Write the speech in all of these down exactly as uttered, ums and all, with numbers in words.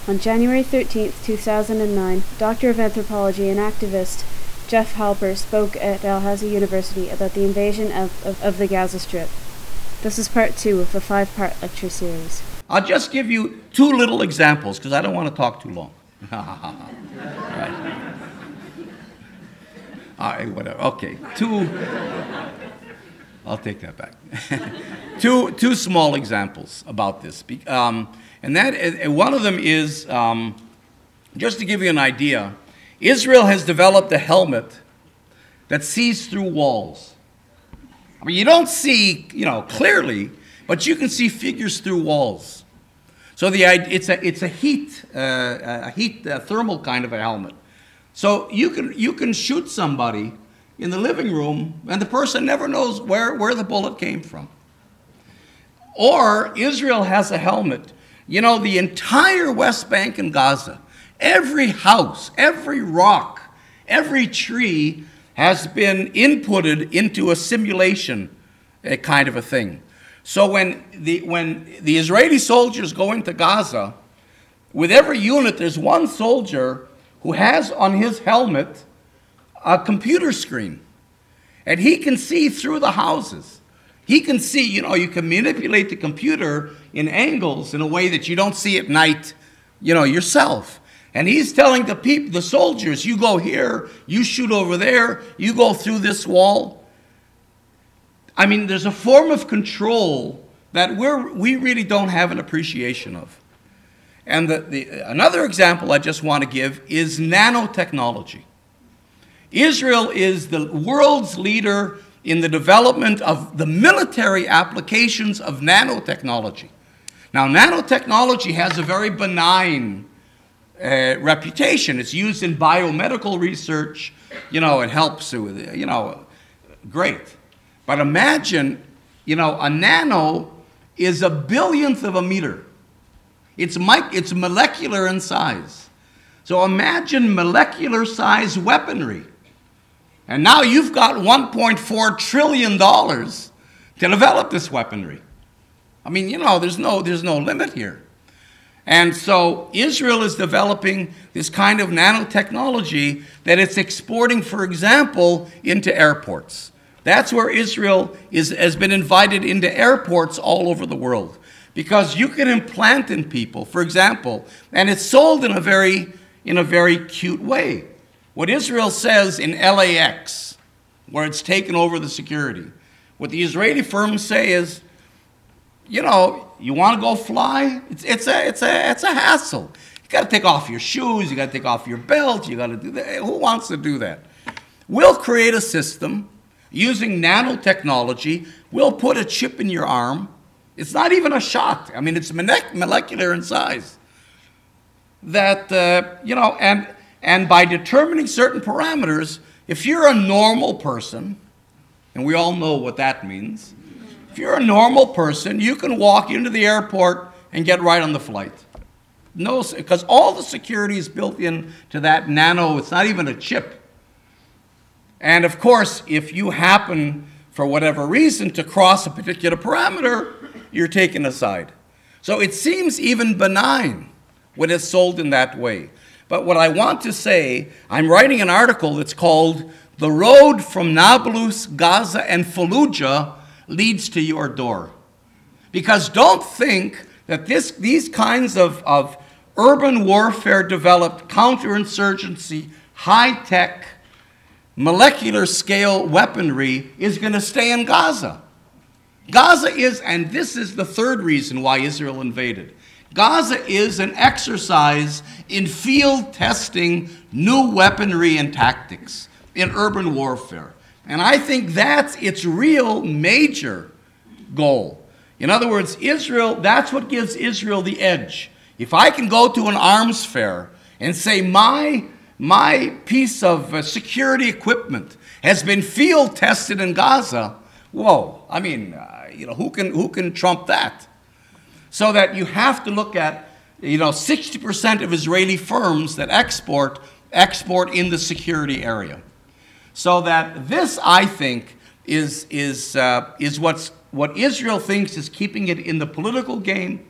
On January thirteenth, two thousand nine, Doctor of Anthropology and activist Jeff Halper spoke at Dalhousie University about the invasion of, of, of the Gaza Strip. This is part two of a five-part lecture series. I'll just give you two little examples because I don't want to talk too long. All right. All right, whatever. Okay, two. I'll take that back. two two small examples about this, um, and that is, one of them is um, just to give you an idea. Israel has developed a helmet that sees through walls. I mean, you don't see, you know, clearly, but you can see figures through walls. So the it's a it's a heat uh, a heat uh, thermal kind of a helmet. So you can you can shoot somebody in the living room, and the person never knows where where the bullet came from. Or Israel has a helmet. You know, the entire West Bank and Gaza, every house, every rock, every tree has been inputted into a simulation, a kind of a thing. So when the when the Israeli soldiers go into Gaza, with every unit there's one soldier who has on his helmet a computer screen. And he can see through the houses. He can see, you know, you can manipulate the computer in angles in a way that you don't see at night, you know, yourself. And he's telling the people, the soldiers, you go here, you shoot over there, you go through this wall. I mean, there's a form of control that we're, we really don't have an appreciation of. And the, the, another example I just want to give is nanotechnology. Israel is the world's leader in the development of the military applications of nanotechnology. Now, nanotechnology has a very benign uh, reputation. It's used in biomedical research. You know, it helps with, you know, great. But imagine, you know, a nano is a billionth of a meter. It's, mic- it's molecular in size. So imagine molecular size weaponry. And now you've got one point four trillion dollars to develop this weaponry. I mean, you know, there's no, there's no limit here. And so Israel is developing this kind of nanotechnology that it's exporting, for example, into airports. That's where Israel is, has been invited into airports all over the world. Because you can implant in people, for example, and it's sold in a very, in a very cute way. What Israel says in L A X, where it's taken over the security, what the Israeli firms say is, you know, you want to go fly? It's, it's, a, it's, a, it's a hassle. You got to take off your shoes, you got to take off your belt, you got to do that. Who wants to do that? We'll create a system using nanotechnology. We'll put a chip in your arm. It's not even a shot. I mean, it's molecular in size. That, uh, you know, and, and by determining certain parameters, if you're a normal person, and we all know what that means, if you're a normal person, you can walk into the airport and get right on the flight. No, because all the security is built into that nano, it's not even a chip. And of course, if you happen, for whatever reason, to cross a particular parameter, you're taken aside. So it seems even benign when it's sold in that way. But what I want to say, I'm writing an article that's called "The Road from Nablus, Gaza, and Fallujah Leads to Your Door." Because don't think that this, these kinds of, of urban warfare developed counterinsurgency, high-tech, molecular scale weaponry is going to stay in Gaza. Gaza is, and this is the third reason why Israel invaded, Gaza is an exercise in field testing new weaponry and tactics in urban warfare. And I think that's its real major goal. In other words, Israel, that's what gives Israel the edge. If I can go to an arms fair and say my, my piece of uh, security equipment has been field tested in Gaza, whoa, I mean, uh, you know, who can who can trump that? So that you have to look at, you know, sixty percent of Israeli firms that export, export in the security area. So that this, I think, is, is, uh, is what's, what Israel thinks is keeping it in the political game.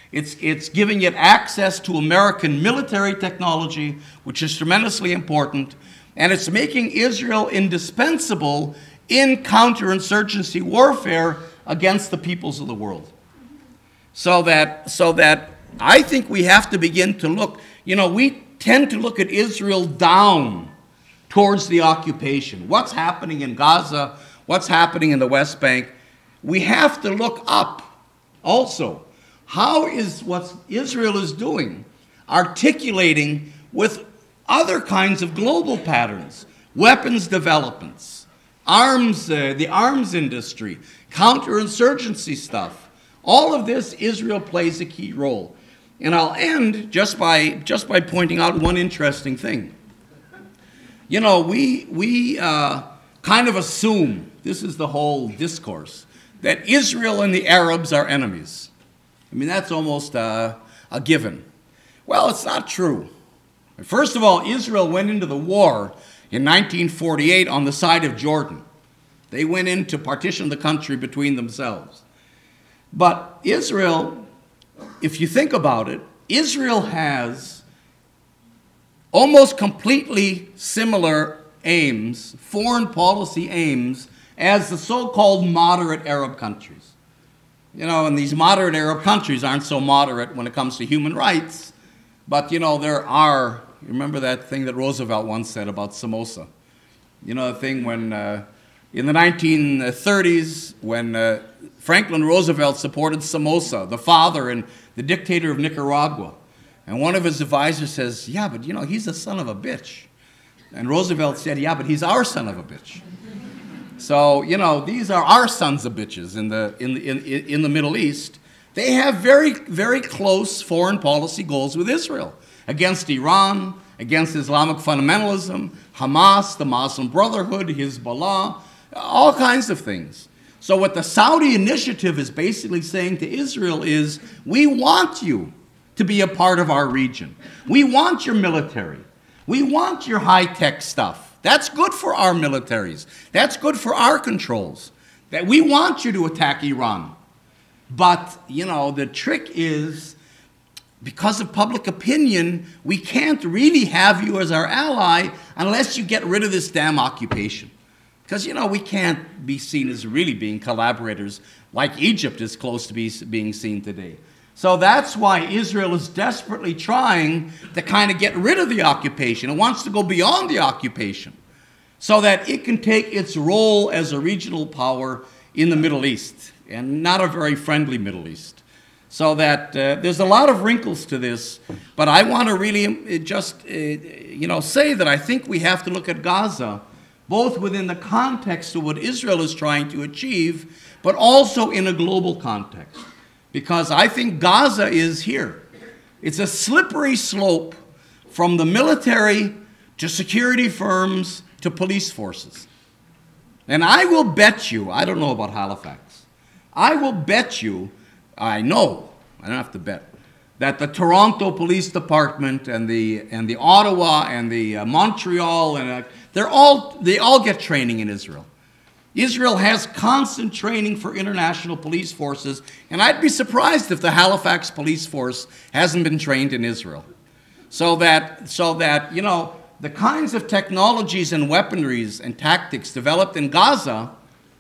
It's, it's giving it access to American military technology, which is tremendously important, and it's making Israel indispensable in counterinsurgency warfare against the peoples of the world. So that, so that I think we have to begin to look, you know, we tend to look at Israel down towards the occupation. What's happening in Gaza? What's happening in the West Bank? We have to look up also. How is what Israel is doing articulating with other kinds of global patterns, weapons developments, arms, uh, the arms industry, counterinsurgency stuff? All of this, Israel plays a key role. And I'll end just by, just by pointing out one interesting thing. You know, we, we uh, kind of assume, this is the whole discourse, that Israel and the Arabs are enemies. I mean, that's almost uh, a given. Well, it's not true. First of all, Israel went into the war in nineteen forty-eight on the side of Jordan. They went in to partition the country between themselves. But Israel, if you think about it, Israel has almost completely similar aims, foreign policy aims, as the so-called moderate Arab countries. You know, and these moderate Arab countries aren't so moderate when it comes to human rights, but, you know, there are, you remember that thing that Roosevelt once said about samosa? You know, the thing when, uh, in the nineteen thirties, when uh, Franklin Roosevelt supported Somoza, the father and the dictator of Nicaragua, and one of his advisors says, yeah, but, you know, he's a son of a bitch. And Roosevelt said, yeah, but he's our son of a bitch. So, you know, these are our sons of bitches in the, in the, in, in the Middle East. They have very, very close foreign policy goals with Israel, against Iran, against Islamic fundamentalism, Hamas, the Muslim Brotherhood, Hezbollah, all kinds of things. So what the Saudi initiative is basically saying to Israel is, we want you to be a part of our region. We want your military. We want your high-tech stuff. That's good for our militaries. That's good for our controls. That we want you to attack Iran. But, you know, the trick is, because of public opinion, we can't really have you as our ally unless you get rid of this damn occupation. Because, you know, we can't be seen as really being collaborators like Egypt is close to be, being seen today. So that's why Israel is desperately trying to kind of get rid of the occupation. It wants to go beyond the occupation so that it can take its role as a regional power in the Middle East, and not a very friendly Middle East. So that uh, there's a lot of wrinkles to this, but I want to really just, uh, you know, say that I think we have to look at Gaza both within the context of what Israel is trying to achieve, but also in a global context. Because I think Gaza is here. It's a slippery slope from the military to security firms to police forces. And I will bet you, I don't know about Halifax, I will bet you, I know, I don't have to bet, that the Toronto Police Department and the, and the Ottawa and the uh, Montreal, and uh, they're all, they all get training in Israel. Israel has constant training for international police forces, and I'd be surprised if the Halifax police force hasn't been trained in Israel. So that, so that, you know, the kinds of technologies and weaponries and tactics developed in Gaza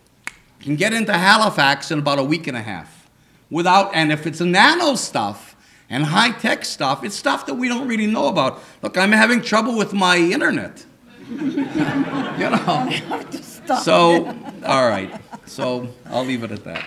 can get into Halifax in about a week and a half. Without, and if it's nano stuff and high-tech stuff, it's stuff that we don't really know about. Look, I'm having trouble with my internet. You know. So, all right. So I'll leave it at that.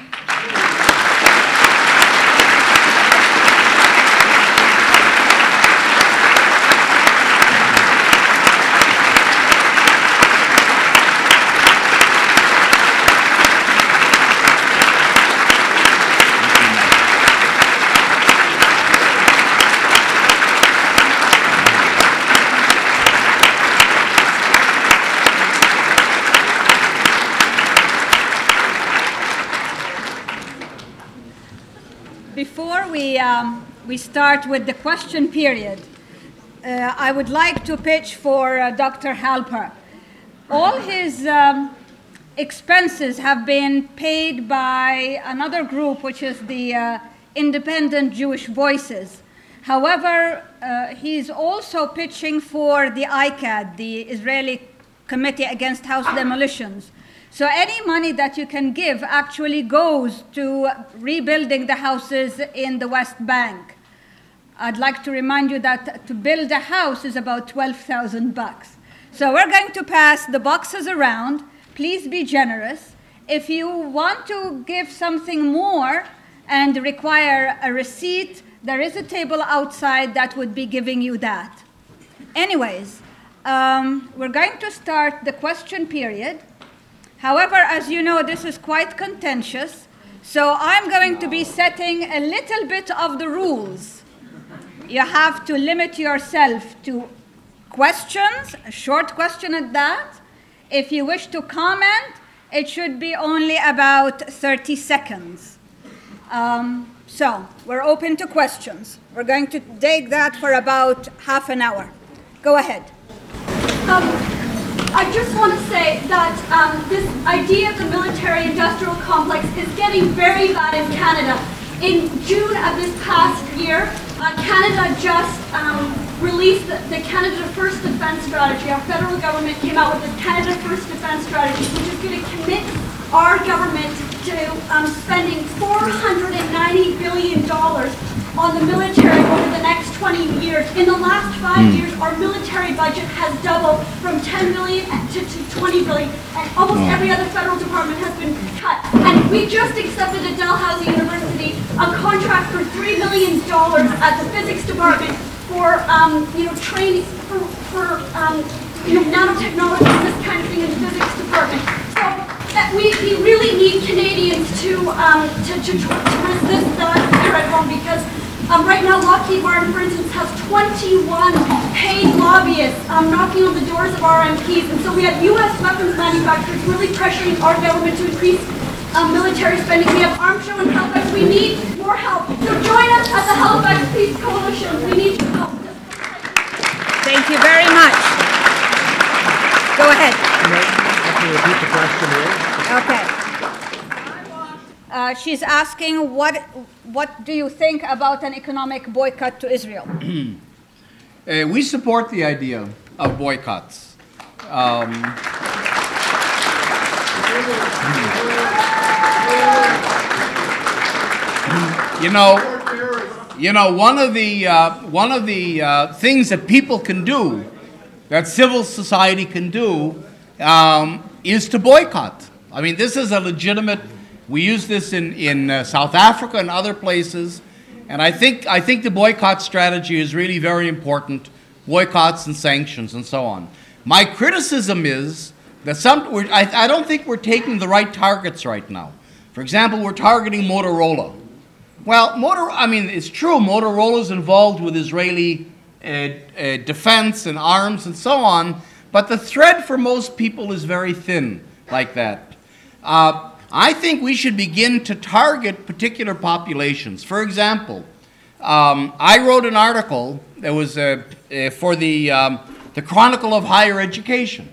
Before we, um, we start with the question period, uh, I would like to pitch for uh, Doctor Halper. All his um, expenses have been paid by another group, which is the uh, independent Jewish voices. However, uh, he's also pitching for the I C A D, the Israeli Committee Against House Demolitions. So any money that you can give actually goes to rebuilding the houses in the West Bank. I'd like to remind you that to build a house is about twelve thousand bucks. So we're going to pass the boxes around. Please be generous. If you want to give something more and require a receipt, there is a table outside that would be giving you that. Anyways, um, we're going to start the question period. However, as you know, this is quite contentious, so I'm going to be setting a little bit of the rules. You have to limit yourself to questions, a short question at that. If you wish to comment, it should be only about thirty seconds. Um, so, we're open to questions. We're going to take that for about half an hour. Go ahead. Um, I just want to say that um, this idea of the military-industrial complex is getting very bad in Canada. In June of this past year, uh, Canada just um, released the, the Canada First Defense Strategy. Our federal government came out with this Canada First Defense Strategy, which is going to commit our government to um, spending four hundred ninety billion dollars on the military over the next twenty years. In the last five mm. years, our military budget has doubled from ten billion dollars to, to twenty billion dollars, and almost oh. every other federal department has been cut. And we just accepted at Dalhousie University a contract for three million dollars at the physics department for um, you know training for, for um, you know nanotechnology and this kind of thing in the physics department. So that we, we really need Canadians to um, to, to, to resist that here at home, because um, right now Lockheed Martin, for instance, has twenty-one paid lobbyists um, knocking on the doors of our M Ps, and so we have U S weapons manufacturers really pressuring our government to increase um, military spending. We have Arms Show in Halifax. We need more help. So join us at the Halifax Peace Coalition. We need your help. Thank you very much. Go ahead. Repeat the question here. Okay. Uh, she's asking, what what do you think about an economic boycott to Israel? uh, we support the idea of boycotts. Um, you know, you know, one of the uh, one of the uh, things that people can do, that civil society can do, um, is to boycott. I mean, this is a legitimate. We use this in in uh, South Africa and other places, and I think I think the boycott strategy is really very important. Boycotts and sanctions and so on. My criticism is that some. We're, I, I don't think we're taking the right targets right now. For example, we're targeting Motorola. Well, Motor. I mean, it's true. Motorola's involved with Israeli uh, uh, defense and arms and so on. But the thread for most people is very thin, like that. Uh, I think we should begin to target particular populations. For example, um, I wrote an article that was uh, uh, for the um, the Chronicle of Higher Education,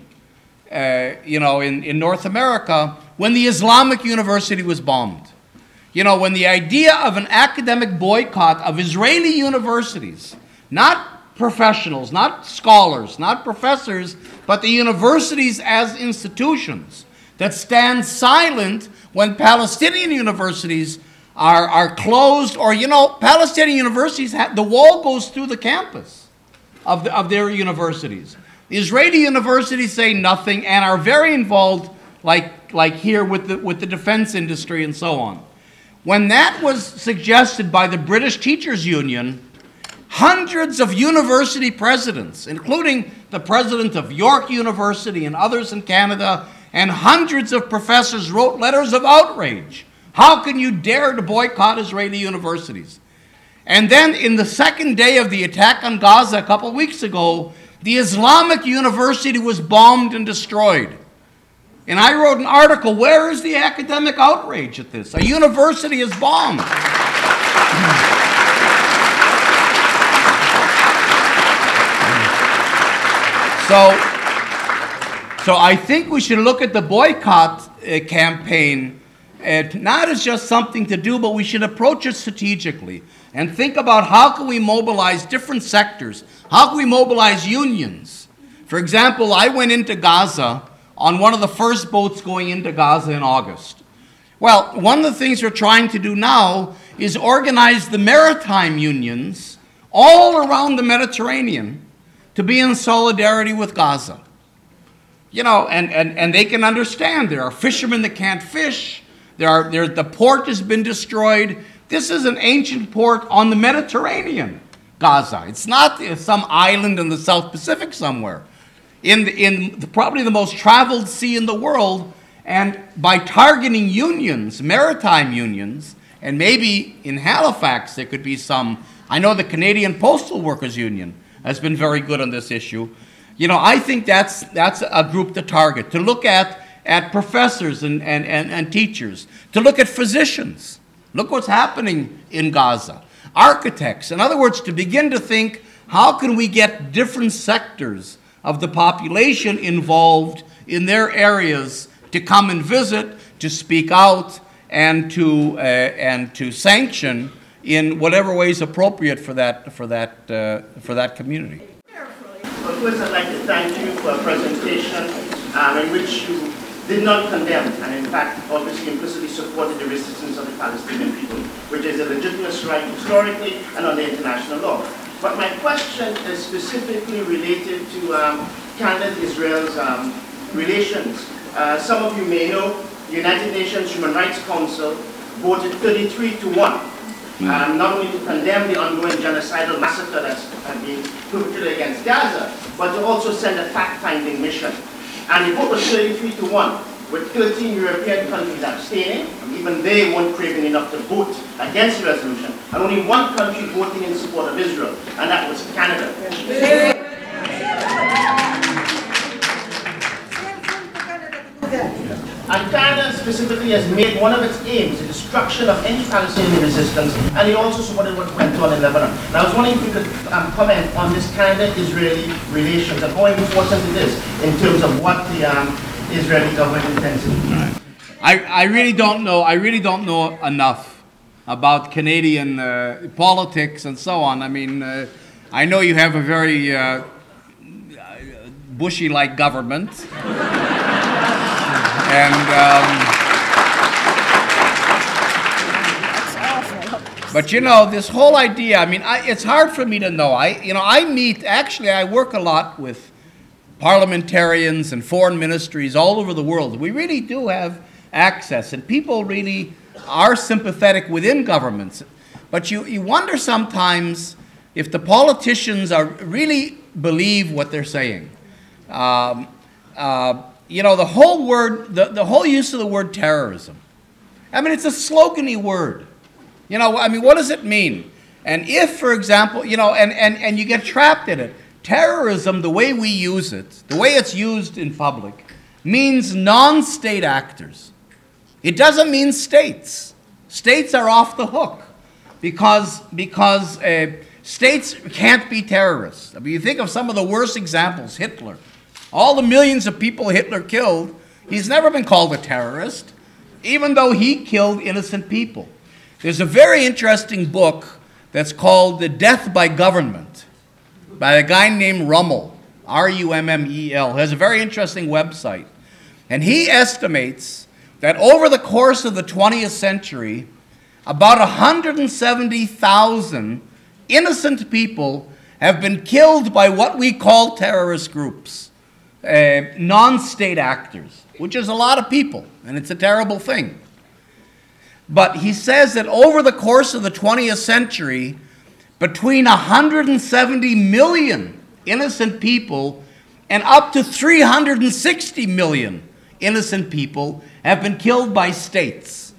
uh, you know, in, in North America, when the Islamic University was bombed. You know, when the idea of an academic boycott of Israeli universities, not professionals, not scholars, not professors, but the universities as institutions that stand silent when Palestinian universities are, are closed, or, you know, Palestinian universities, have, the wall goes through the campus of, the, of their universities. The Israeli universities say nothing and are very involved, like, like here with the, with the defense industry and so on. When that was suggested by the British Teachers Union, hundreds of university presidents, including the president of York University and others in Canada, and hundreds of professors wrote letters of outrage. How can you dare to boycott Israeli universities? And then in the second day of the attack on Gaza a couple weeks ago, the Islamic University was bombed and destroyed. And I wrote an article, where is the academic outrage at this? A university is bombed. So, so I think we should look at the boycott uh, campaign uh, not as just something to do, but we should approach it strategically and think about how can we mobilize different sectors, how can we mobilize unions. For example, I went into Gaza on one of the first boats going into Gaza in August. Well, one of the things we're trying to do now is organize the maritime unions all around the Mediterranean to be in solidarity with Gaza. You know, and, and, and they can understand there are fishermen that can't fish, there are, there, the port has been destroyed. This is an ancient port on the Mediterranean, Gaza. It's not some island in the South Pacific somewhere. In, the, in the, probably the most traveled sea in the world, and by targeting unions, maritime unions, and maybe in Halifax there could be some, I know the Canadian Postal Workers Union has been very good on this issue. You know, I think that's, that's a group to target, to look at, at professors and, and, and, and teachers, to look at physicians. Look what's happening in Gaza. Architects, in other words, to begin to think, how can we get different sectors of the population involved in their areas to come and visit, to speak out, and to, uh, and to sanction in whatever way is appropriate for that, for that, uh, for that community. Well, first, I'd like to thank you for a presentation um, in which you did not condemn and, in fact, obviously implicitly supported the resistance of the Palestinian people, which is a legitimate right historically and under international law. But my question is specifically related to um, Canada-Israel's um, relations. Uh, some of you may know the United Nations Human Rights Council voted thirty-three to one. Um, not only to condemn the ongoing genocidal massacre that's being perpetrated against Gaza, but to also send a fact-finding mission. And the vote was thirty-three to one, with thirteen European countries abstaining. Even they weren't craving enough to vote against the resolution. And only one country voting in support of Israel, and that was Canada. And Canada specifically has made one of its aims the destruction of any Palestinian resistance, and it also supported what went on in Lebanon. And I was wondering if you could um, comment on this Canada-Israeli relations and how important it is in terms of what the um, Israeli government intends to do. I, I really don't know. I really don't know enough about Canadian uh, politics and so on. I mean, uh, I know you have a very uh, Bushy-like government. And, um, but you know, this whole idea, I mean, I, it's hard for me to know. I, you know, I meet, actually, I work a lot with parliamentarians and foreign ministries all over the world. We really do have access, and people really are sympathetic within governments. But you, you wonder sometimes if the politicians are really believe what they're saying. Um, uh, You know, the whole word, the, the whole use of the word terrorism. I mean, it's a slogan-y word. You know, I mean, what does it mean? And if, for example, you know, and, and, and you get trapped in it, terrorism, the way we use it, the way it's used in public, means non-state actors. It doesn't mean states. States are off the hook because, because uh, states can't be terrorists. I mean, you think of some of the worst examples, Hitler. All the millions of people Hitler killed, he's never been called a terrorist, even though he killed innocent people. There's a very interesting book that's called The Death by Government by a guy named Rummel, R U M M E L. He has a very interesting website. And he estimates that over the course of the twentieth century, about one hundred seventy thousand innocent people have been killed by what we call terrorist groups. Uh, non-state actors, which is a lot of people, and it's a terrible thing. But he says that over the course of the twentieth century, between one hundred seventy million innocent people and up to three hundred sixty million innocent people have been killed by states.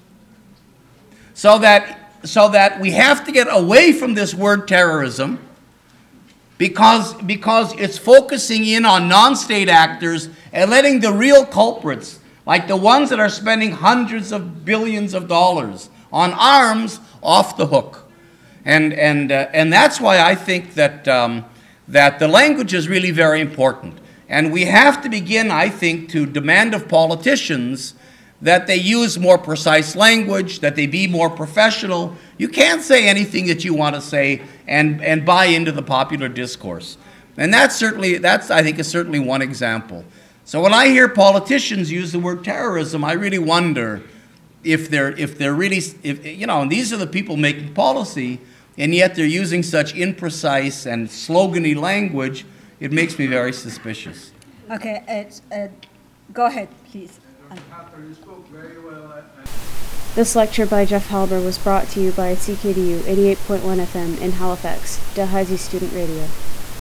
So that, so that we have to get away from this word terrorism, Because, because it's focusing in on non-state actors and letting the real culprits, like the ones that are spending hundreds of billions of dollars on arms, off the hook. And, and, uh, and that's why I think that, um, that the language is really very important. And we have to begin, I think, to demand of politicians that they use more precise language, that they be more professional. You can't say anything that you want to say and, and buy into the popular discourse. And that's certainly, that's, I think, is certainly one example. So when I hear politicians use the word terrorism, I really wonder if they're, if they're really, if, you know, and these are the people making policy, and yet they're using such imprecise and slogany language. It makes me very suspicious. Okay, it's, uh, go ahead, please. This lecture by Jeff Halper was brought to you by C K D U eighty-eight point one F M in Halifax, Dalhousie Student Radio.